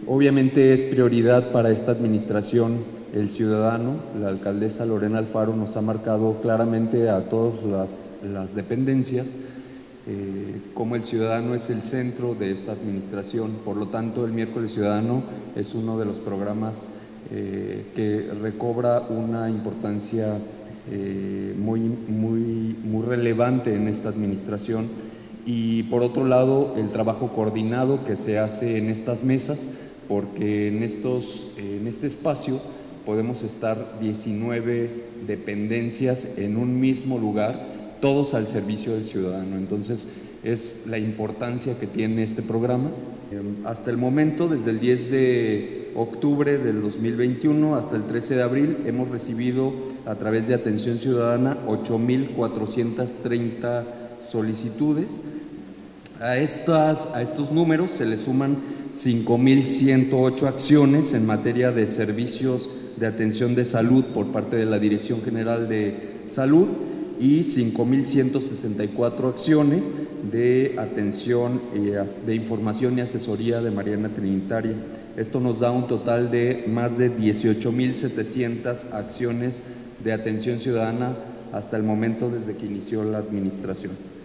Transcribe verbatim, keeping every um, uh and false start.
obviamente es prioridad para esta administración el ciudadano. La alcaldesa Lorena Alfaro nos ha marcado claramente a todas las, las dependencias eh, como el ciudadano es el centro de esta administración. Por lo tanto, el Miércoles Ciudadano es uno de los programas eh, que recobra una importancia eh, muy, muy, muy relevante en esta administración. Y por otro lado, el trabajo coordinado que se hace en estas mesas, porque en, estos, en este espacio podemos estar diecinueve dependencias en un mismo lugar, todos al servicio del ciudadano. Entonces, es la importancia que tiene este programa. Hasta el momento, desde el diez de octubre del dos mil veintiuno hasta el trece de abril, hemos recibido a través de Atención Ciudadana ocho mil cuatrocientas treinta solicitudes. A, estas, a estos números se le suman cinco mil ciento ocho acciones en materia de servicios de atención de salud por parte de la Dirección General de Salud y cinco mil ciento sesenta y cuatro acciones de atención, de información y asesoría de Mariana Trinitaria. Esto nos da un total de más de dieciocho mil setecientas acciones de atención ciudadana hasta el momento desde que inició la administración.